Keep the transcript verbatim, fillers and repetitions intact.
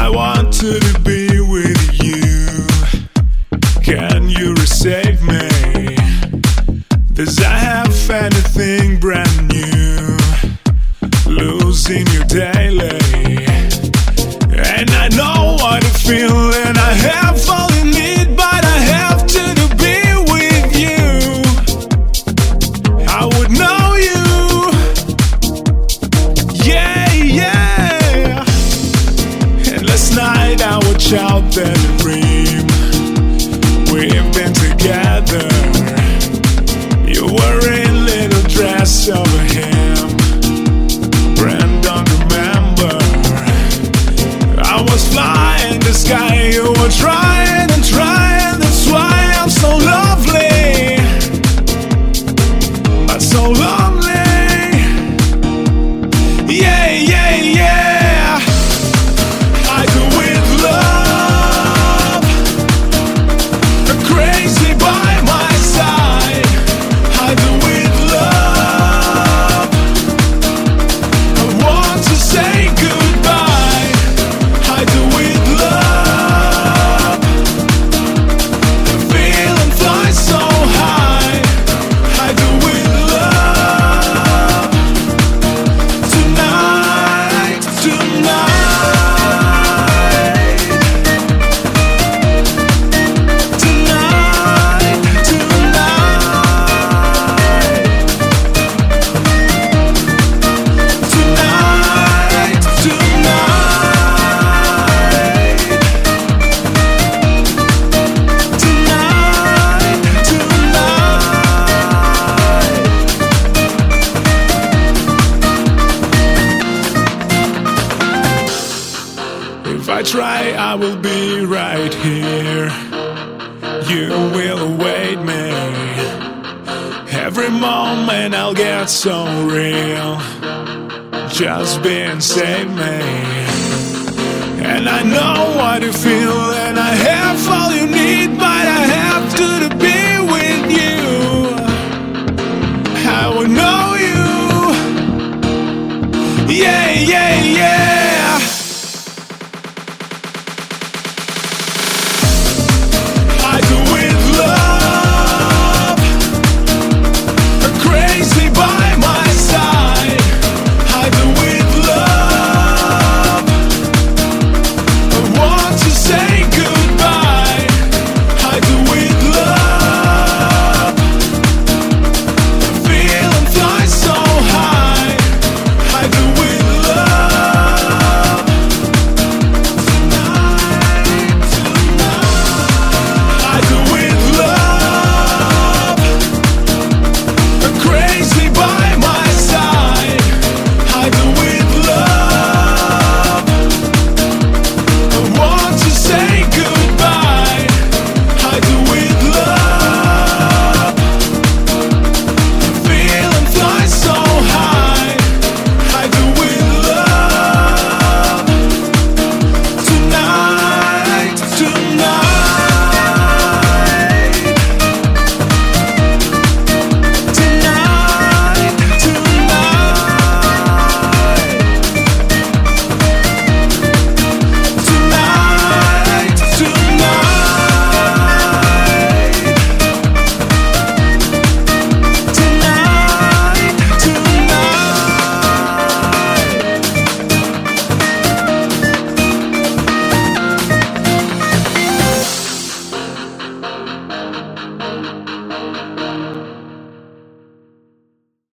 I wanted to be with you. Can you save me? Does I have anything brand new? Losing you daily, and I know what I feel, and I have all you need, but I have to be with you. I would know you, yeah, yeah. And last night I watched out that dream. We've been together. You were in a little dress over him. Brand don't remember. I was flying the sky. You were trying and trying. That's why I'm so lovely, but so lonely. Yeah, yeah, yeah. I do with love, crazy by my side. I do with love. I want to say goodbye. I do with love. The feeling flies so high. I do with love. Tonight, tonight, tonight, tonight, tonight, tonight, tonight. If I try, I will be right here. You will await me. Every moment I'll get so real. Just being save me. And I know what you feel, and I have all you need, but I have to be with you. I will know you. Yeah, yeah, yeah.